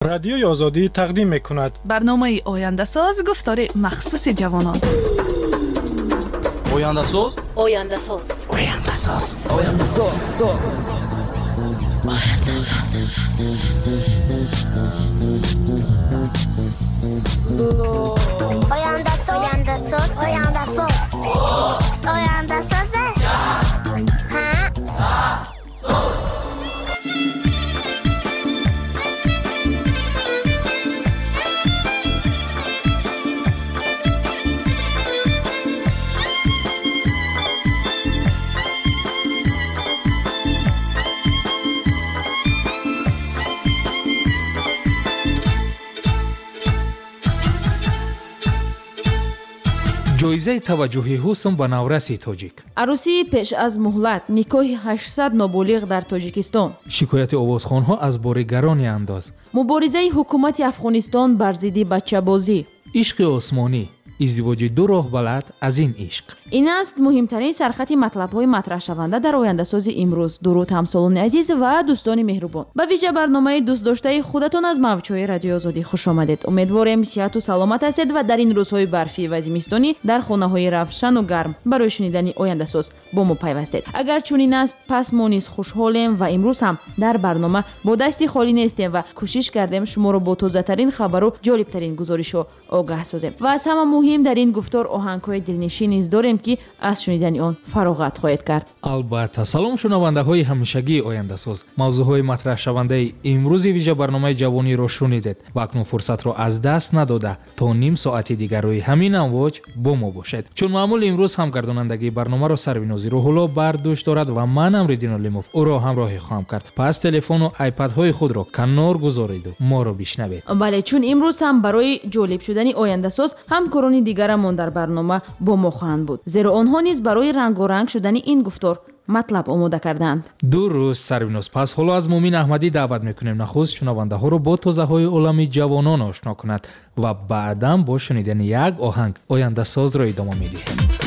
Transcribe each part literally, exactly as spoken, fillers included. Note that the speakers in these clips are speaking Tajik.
رادیوی آزادی تقدیم می‌کند برنامه آینده ساز گفتار مخصوص جوانان. آینده ساز آینده ساز آینده ساز آینده ساز آینده ساز آینده ساز آینده ساز آینده ساز جایزه توجه حسن به نورسی تاجیک. عروسی پیش از مهلت، نکاح هشتصد نابالغ در تاجیکستان. شکایت آوازخوان‌ها از بارگران انداز. مبارزه حکومت افغانستان بر ضد بچه‌بازی. عشق آسمانی. ازدواج دو راه بلد از این عشق. این است مهمترین سرخط مطلب‌های مطرح شونده در آینده ساز امروز. درود همسالان عزیز و دوستان مهربان. به ویژه برنامه دوست داشته خودتان از موج‌های رادیو آزادی خوش آمدید. امیدوارم صحت و سلامت هستید و در این روزهای برفی و زمستانی در خانه‌های روشن و گرم برای شنیدن آینده ساز با ما پیوستید. اگر چنین است پس ما نیز خوشحالیم و امروز هم در برنامه با دستی خالی نیستیم و کوشش کردیم شما را با تازه‌ترین خبر و جالب‌ترین گزارش‌ها آگاه سازیم. و از همه مهم در این گفتار آهنگ‌های دلنشین نیز داریم که از شنیدن آن فراغت خواهید کرد. البته سلام شنونده‌های همیشگی آینده ساز. موضوعهای مطرح شونده امروز ویژه برنامه جوانی را شنیدید و اکنون فرصت را از دست نداده تا نیم ساعت دیگر روی همین امواج با ما باشید. چون معمول امروز هم گردانندگی برنامه را سروینازی روح‌الله بر دوش دارد و من امردین علیموف او را همراهی خواهم کرد. پس تلفن و آیپدهای خود را کنار گذارید و ما را بشنوید. بله، چون امروز هم برای جالب شدن آینده ساز همکاران دیگرمان در برنامه با ما خواهند بود. زیرا آنها نیز برای رنگ و رنگ شدن این گفتار مطلب آماده کردند. درست سرویناز. پس حالا از مومین احمدی دعوت میکنیم نخست شنونده ها رو با تازه های عالمی جوانان آشنا کند و بعداً با شنیدن یک آهنگ آینده ساز را ادامه میدیم.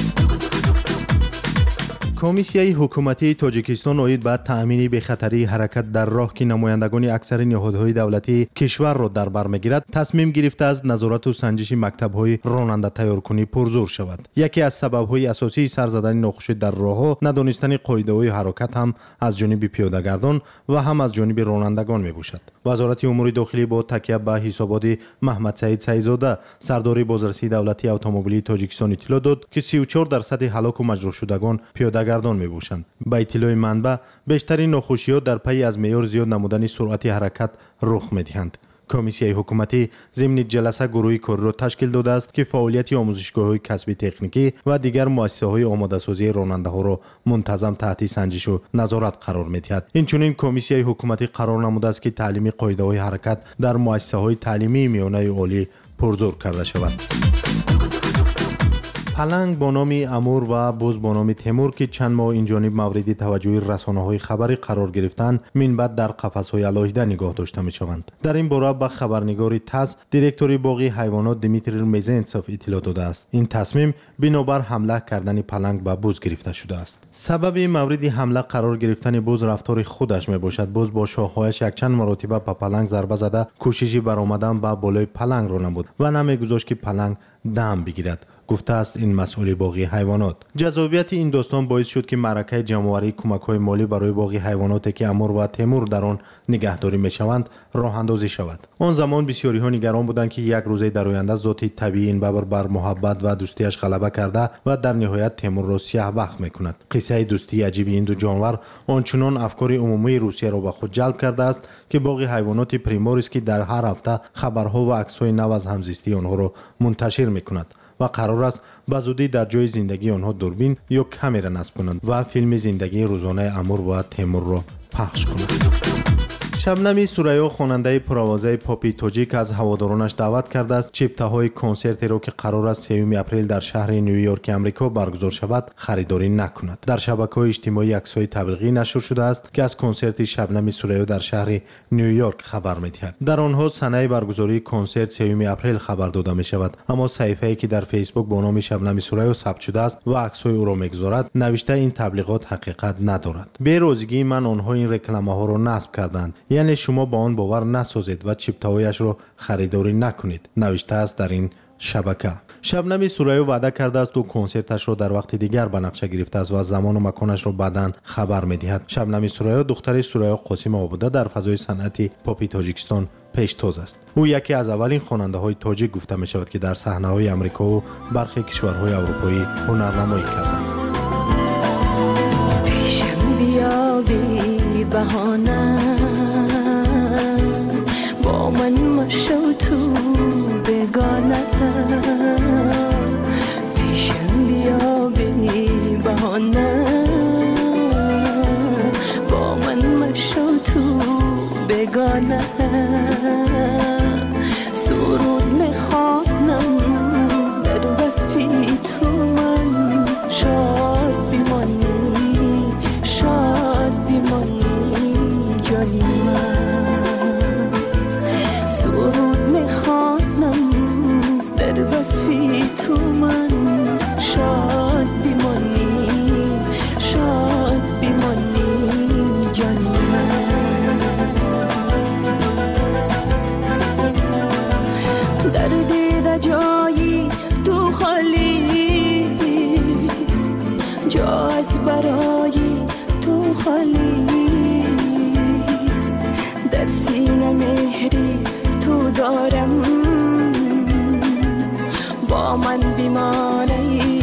کمیسیای حکومتی تاجیکستان اومید به تأمین بی‌خطری حرکت در راه که نمایندگان اکثر نهادهای دولتی کشور را در بر میگیرد تصمیم گرفته از نظارت و سنجش مکتب‌های راننده تیارکنی پرزور شود. یکی از سبب‌های اساسی سر زدن ناخوشی در راه‌ها ندانستن قاعده‌های حرکت هم از جانب پیاده‌گردان و هم از جانب رانندگان میباشد. وزارت امور داخلی با تکیه به حسابات محمد سعید سعیدزاده سردار بازرسی دولتی اتومبیلی تاجیکستان اطلاع داد که سی و چهار درصد هلاک و مجروح شدگان پیاده‌گردان میباشند. با اطلاع منبع بیشترین ناخوشی‌ها در پی از معیار زیاد نمودن سرعت حرکت رخ می‌دهند. کمیسیای حکومتی ضمن جلسه گروهی کاری را تشکیل داده است که فعالیت آموزشگاه‌های کسبی تکنیکی و دیگر مؤسسه‌های آماده‌سازی راننده‌ها را منتظم تحت سنجش و نظارت قرار می‌دهد. اینچنین کمیسیای حکومتی قرار نموده است که تعلیم قاعده‌های حرکت در مؤسسه‌های تعلیمی میانه عالی پرزور کرده شود. پلنگ با نام امور و بز با نام تیمور که چند ماه این جانب مورد توجه رسانه‌های خبری قرار گرفتند منبع در قفس‌های علاهیده نگاه داشته می‌شوند. در این باره به خبرنگار تاس دیرکتوری باغ حیوانات دیمیتری میزنتسوف اطلاع داده است. این تصمیم بنابر حمله کردن پلنگ به بز گرفته شده است. سبب مورد حمله قرار گرفتن بز رفتار خودش میباشد. بز با شاخه‌هایش یک چند مرتبه به پلنگ ضربه زده کوششی برآمدن به بالای پلنگ را نمود و نمیگذاشت که پلنگ دم بگیرد. گفته است این مسئول باغ حیوانات. جذابیت این داستان باعث شد که معرکه جمع‌آوری کمک‌های مالی برای باغ حیواناتی که امور و تیمور در آن نگهداری می‌شوند راه اندازی شود. آن زمان بسیاری‌ها نگران بودند که یک روزه در آینده ذات طبیعی این ببر بر محبت و دوستیش غلبه کرده و در نهایت تیمور را سیاه بخت می‌کند. قصه دوستی عجیب این دو جانور آنچنان افکار عمومی روسیه را به خود جلب کرده است که باغ حیوانات پریموریس که در هر هفته خبرها و عکس‌های نو از همزیستی آنها را منتشر می‌کند و قرار است به زودی در جای زندگی آنها دوربین یا کامera نصب کنند و فیلم زندگی روزانه امور و تیمور را پخش کنند. شبنمی سوریا خواننده پرآوازه پاپی تاجیک از هوادارانش دعوت کرده است چپته‌های کنسرتی را که قرار است سوم اپریل در شهر نیویورک آمریکا برگزار شود خریداری نکند. در شبکه‌های اجتماعی عکس‌های تبلیغی نشر شده است که از کنسرت شبنم سوریا در شهر نیویورک خبر می‌دهد. در آنها سنه برگزاری کنسرت سوم اپریل خبر داده می‌شود، اما صحیفه‌ای که در فیسبوک با نام شبنم سوریا ثبت شده است و عکس‌های او را می‌گذارد نوشته این تبلیغات حقیقت ندارد. به روزگی من آنها این رکلامه‌ها را نصب کردند. یعنی شما با آن باور نسازید و چیپته‌هایش را خریداری نکنید، نوشته است در این شبکه. شبنمی سورایی وعده کرده است و کنسرتش را در وقت دیگر به نقشه گرفته است و زمان و مکانش را بعداً خبر می‌دهد. شبنمی سورایی دختر سورایی قاسم آبوده در فضای صنعتی پاپی تاجیکستان پیشتاز است. او یکی از اولین خواننده‌های تاجیک گفته می‌شود که در صحنه‌های آمریکا و برخی کشورهای اروپایی هنرنمایی کرده است. پیشم بیا بی بهانه با من مشو تو بگانه پیشم بیا بی بهانه با من مشو تو بگانه سرود میخوانم در وصفی تو من شاد بیمانی شاد بیمانی جانی من سرود میخوانم در وصفی تو من شاد بیمانی شاد بیمانی جانی من در دیده جایی تو خالی جا از برای تو خالی در سینه مهری تو دارم با من بیمانه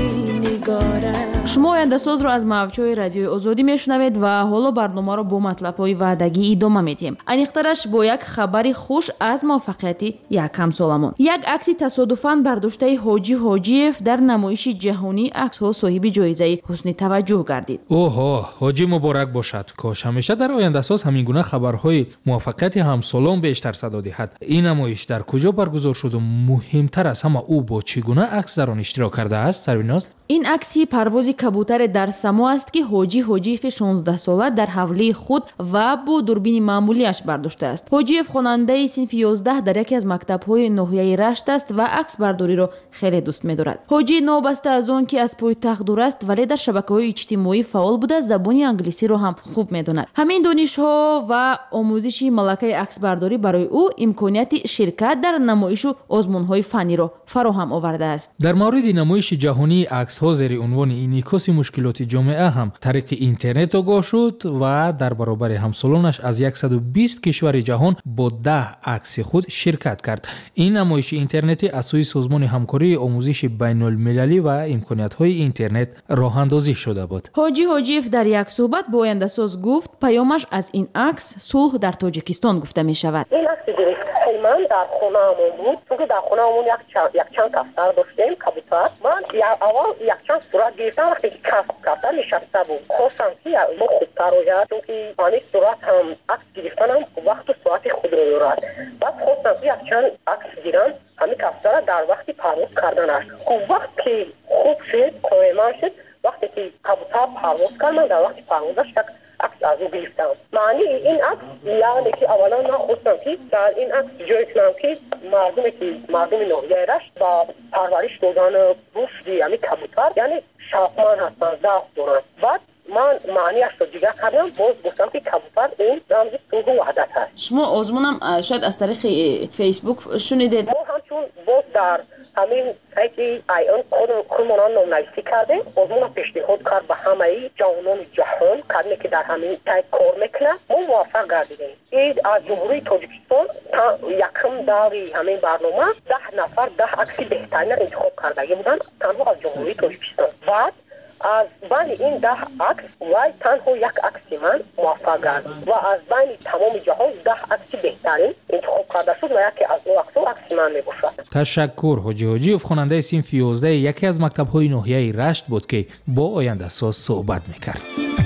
نگارم. شما آینده ساز رو از موجهای رادیوی آزادی میشنوید و حالا برنامه رو با مطلب‌های وعدگی ادامه میدیم. انیخترش با یک خبری خوش از موفقیتی یک همسالمون. یک عکسی تصادفاً برداشته حاجی حاجیف در نمایش جهانی عکس‌ها صاحب جایزه حسن توجه گردید. اوه حاجی مبارک باشد. کاش همیشه در آینده ساز همین گونه خبرهای موفقیت همسالان بیشتر صدا دهد. این نمایش در کجا برگزار شد و مهمتر از همه او با چگونه عکس در آن اشتراک کرده است؟ سربیناز این عکسی پروازی کبوتر در سما است که حاجی حاجیف شانزده ساله در حوله خود و با دوربین معمولیش برداشته است. حاجیف خواننده صنف یازده در یکی از مکتب‌های ناحیه رشت است و عکس برداری را خیلی دوست می‌دارد. حاجی نوبسته از آن که از پایتخت دور است ولی در شبکه‌های اجتماعی فعال بوده زبان انگلیسی را هم خوب می‌داند. همین دانش‌ها و آموزش ملکه عکس برداری برای او امکانیت شرکت در نمایش و آزمون‌های فنی را فراهم آورده است. در مورد نمایش جهانی عکس ها زیر عنوان انعکاس مشکلات جامعه هم طریق اینترنت آگاه شد و در برابر همسالانش از صد و بیست کشور جهان با ده عکس خود شرکت کرد. این نمایش اینترنتی از سوی سازمان همکاری آموزش بین المللی و امکانات های اینترنت راه اندازی شده بود. حاجی حاجیف در یک صحبت با آینده ساز گفت پیامش از این عکس صلح در تاجیکستان گفته می شود. این عکس گرفت من در خونه‌مون بود چون در خونه‌مون یک چند یک چند کفتر داشتیم کبوتر. من اول یک چند صورت گرفتم وقتی که کفتر نشسته بود خواستم که ما خوبتر روید چون که آنی صورت هم عکس گرفتنم وقت و ساعت خود رو دارد. بعد خواستم که یک چند عکس گیرم همین کفتر در وقتی پرواز کردنش خوب وقت که خوب شد قایمان شد وقتی که کبوتر پرواز کرد من در وقتی پروازش یک عکس از او گرفتم. معنی این عکس یعنی که اولا من خواستم که در این عکس جای کنم که مردمی که مردم ناحیه رشت با پرورش دادن رشد یعنی کبوتر یعنی شوقمند هستن ذوق دارن. بعد من معنیش رو دیگه کردم باز گفتم که کبوتر این رمز صلح و وحدت هست. شما آزمونم شاید از طریق فیسبوک شنیدید. ما همچون باز در همین سایت ایان خودمون نامنویسی کرده آزمون پیشنهاد کرد به همه جوانان جهان کردن که در همین سایت کار میکنه ما موفق گردیدیم. این از جمهوری تاجیکستان تا یکم دوری همین برنامه ده نفر ده عکس بهترین انتخاب کرده بودن تنها از جمهوری تاجیکستان. بعد از بین این ده عکس و تنها یک عکس من موفق گردید و از بین تمام جهان ده عکس بهترین انتخاب کرده شد و یکی از اون عکس‌ها عکس من میباشد. تشکر. حاجی حاجیف خواننده صنف یازده یکی از مکتب‌های ناحیه رشت بود که با آینده ساز صحبت میکرد.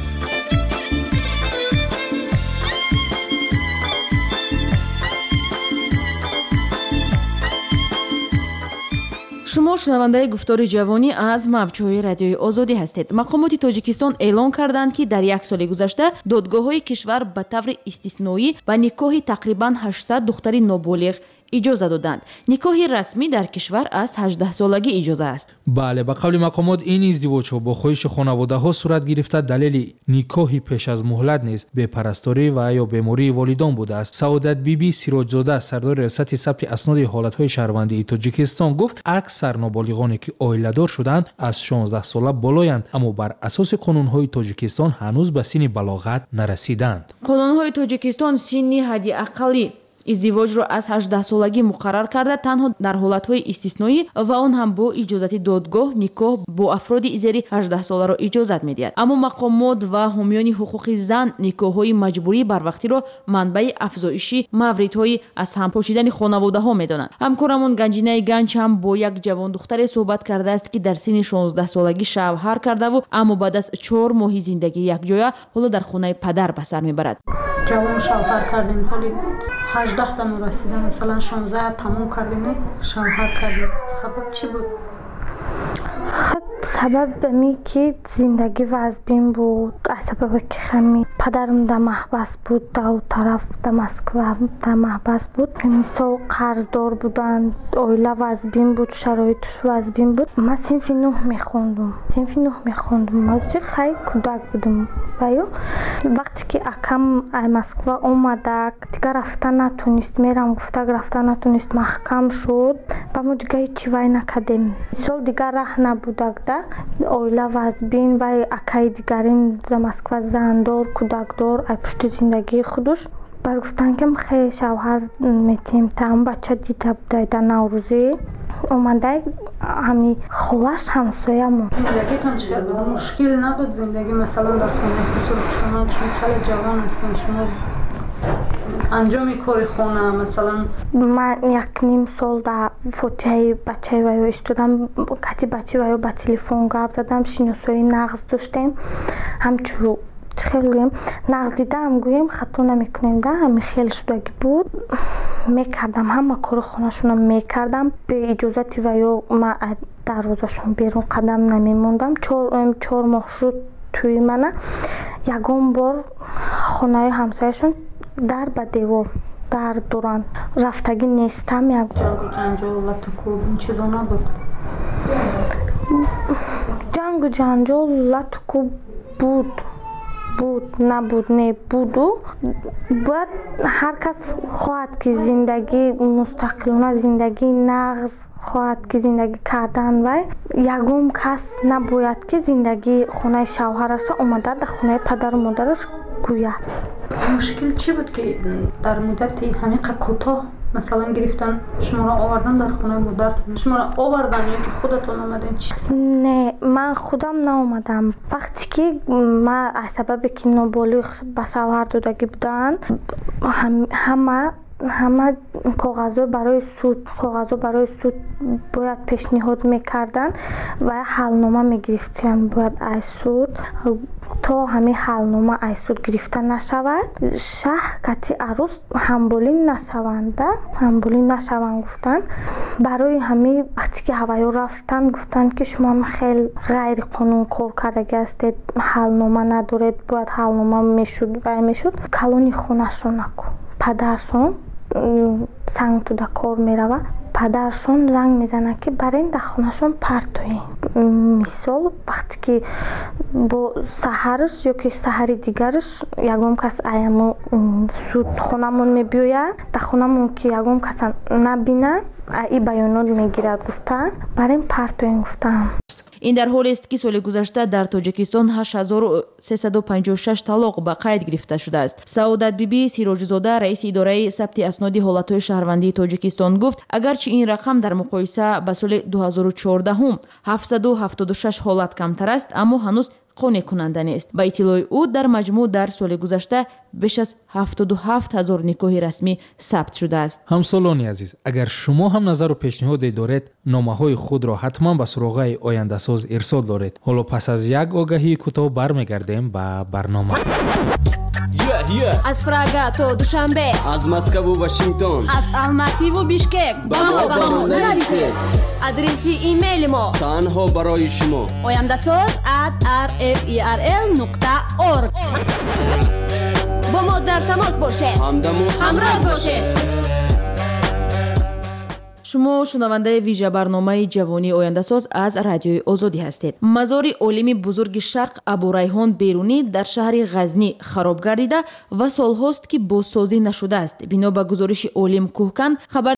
شما شنونده گفتار جوانی از موجهای رادیوی آزادی هستید. مقامات تاجیکستان اعلام کردند که در یک سال گذشته دادگاه‌های کشور به طور استثنایی به نکاح تقریباً هشتصد دختر نابالغ иҷоза доданд. никоҳи расмӣ дар кишвар аз ҳаждаҳ солагӣ иҷоза аст. бале, ба қавли мақомот ин издивоҷҳо бо хоҳиши хонаводаҳо сурат гирифта далели никоҳи пеш аз муҳлат низ бепарасторӣ ва ё бемории волидон будааст. Саодат биби Сироҷзода, сардори риёсати сабти асноди ҳолатҳои шаҳрвандии Тоҷикистон гуфт, аксар ноболиғоне ки оиладор шуданд аз шонздаҳ сола болоянд, аммо бар асоси қонунҳои Тоҷикистон ҳанӯз ба синни балоғат нарасиданд. қонунҳои Тоҷикистон синни ҳадди аққали издивоҷро аз ҳаждаҳ солагӣ муқаррар карда, танҳо дар ҳолатҳои истисноӣ ва он ҳам бо иҷозати додгоҳ никоҳ бо афроди зери ҳаждаҳ соларо иҷозат медиҳад. Аммо мақомот ва ҳомиёни ҳуқуқи зан никоҳҳои маҷбурии барвақтиро манбаи афзоиши мавридҳои аз ҳам пошидани хонаводаҳо медонанд. ҳамкорамон Ганҷинаи Ганҷ ҳам бо як ҷавондухтаре суҳбат кардааст, ки дар синни шонздаҳ солагӣ шавҳар кардаву аммо баъд аз чор моҳи зиндагии якҷоя ҳоло дар хонаи падар ба сар мебарад. ҷавон шавҳар кардем, ҳоли ҳаждаҳ та нурасида, масалан шонздаҳ тамом кардем, шавҳар кардем. Сабаб чӣ буд? сабаб ми ки зиндаги вазбин буд, аз сабабе ки хами падарам да маҳбас буд, дав тараф да Москва да маҳбас буд, мисол қарздор буданд, оила вазбин буд, шароиташ вазбин буд. Ман синфи нӯҳ мехондум, синфи нӯҳ мехондум, мавзи хай кӯдак будам. Ваё вақте ки акам ай Москва омада, дигар рафта натунист, мерам гуфтак рафта натунист, маҳкам шуд, ба мо дигар ҳичи вай накардем. Мисол дигар раҳ набудак да оила вазбин, вай акаи дигарин за Москва зандор, кӯдакдор, ай пушти зиндагии худуш. Бар гуфтан ки хе шавҳар метем, там бача дида будай да Наврӯзӣ омадай, ҳами холаш ҳамсоя мон. Зиндагитон чӣ буд? Мушкил набуд зиндагӣ, масалан дар хонаи ҳузур шумо чун хеле ҷавон ҳастем, шумо анҷоми кори хона масалан ман як ним сол да фотиҳаи бачаи ваё истодам, кати бачаи ваё ба телефон гап задам, шиносои нағз доштем, ҳамчу чӣ хел гӯем, нағз дидаам гӯем хато намекунем да, ҳами хел шудагӣ буд, мекардам ҳама кори хонашонам мекардам, бе иҷозати ваё ман дарвозашон берун қадам намемондам. чор моҳ шуд тӯи мана, ягон бор хонаи ҳамсояшон дар ба девор дар доранд, рафтагӣ нестам. як ҷангу ҷанҷол латуку чизо набуд? ҷангу ҷанҷол латуку буд буд набуд не буду. бояд ҳар кас хоҳад ки зиндагӣ мустақилона, зиндагии нағз хоҳад ки зиндагӣ кардан, вай ягон кас набояд ки зиндагии хонаи шавҳараша омада дар хонаи падару модараш гӯяд. мушкил чӣ буд ки дар муддати ҳамиқа кӯтоҳ масалан гирифтан шуморо овардан дар хонаи модаратон, шуморо овардан ё ки худатон омаден? Не, ман худам наомадам. вақте ки ман аз сабабе ки ноболиғ ба шавҳар додагӣ буданд, ҳама ҳама коғазо барои суд коғазо барои суд бояд пешниҳод мекарданд ва ҳалнома мегирифтанд, бояд ай суд то ҳами ҳалнома ай суд гирифта нашавад, шаҳр кати арӯс ҳамболӣ нашаванд да ҳамболӣ нашаванд гуфтанд. барои ҳами вақте ки ҳаваё рафтанд гуфтанд ки шумо хел ғайриқонун кор кардагӣ ҳастед, ҳалнома надоред, бояд ҳалнома мешуд вай мешуд. калони хонашон наку падаршон санг туда кор мерава, падаршон занг мезанад ки барен дар хонашон партоен. мисол вақте ки бо саҳараш ё ки саҳари дигараш ягон кас аяму суд хонамон мебиёяд, дар хонамон ки ягон каса набинад, и баёнот мегирад гуфтан, барен партоен гуфтан. ин дар ҳолест ки соли гузашта дар Тоҷикистон ҳашт ҳазору сесаду панҷоҳу шаш талоқ ба қайд гирифта шудааст. Саодат биби Сироҷзода, раиси идораи сабти асноди ҳолатҳои шаҳрвандии Тоҷикистон гуфт, агарчи ин рақам дар муқоиса ба соли дуҳазору чордаҳум ҳафтсаду ҳафтоду шаш ҳолат камтар аст, аммо ҳанӯз қонеъкунанда нест. ба иттилои ӯ дар маҷмӯъ дар соли гузашта беш аз ҳафтоду ҳафт ҳазор никоҳи расмӣ сабт шудааст. ҳамсолони азиз, агар шумо ҳам назару пешниҳоде доред, номаҳои худро ҳатман ба суроғаи ояндасоз ирсол доред. ҳоло пас аз як огаҳии кӯтоҳ бармегардем ба барнома. аз Прага то Душанбе, аз Москву Вашингтон, аз Алмативу Бишкек ба мо ба мо нависед. адреси имейли мо танҳо барои шумо ояндасоз at r f e r l нуқта org. бо мо дар тамос бошед, ҳамдаму ҳамроз бошед. шумо шунавандаи вижа барномаи ҷавонии ояндасоз аз радиои озодӣ ҳастед. мазори олими бузурги шарқ абурайҳон берунӣ дар шаҳри ғазнӣ хароб гардида ва солҳост ки бозсозӣ нашудааст. бино ба гузориши олим кӯҳкан, хабар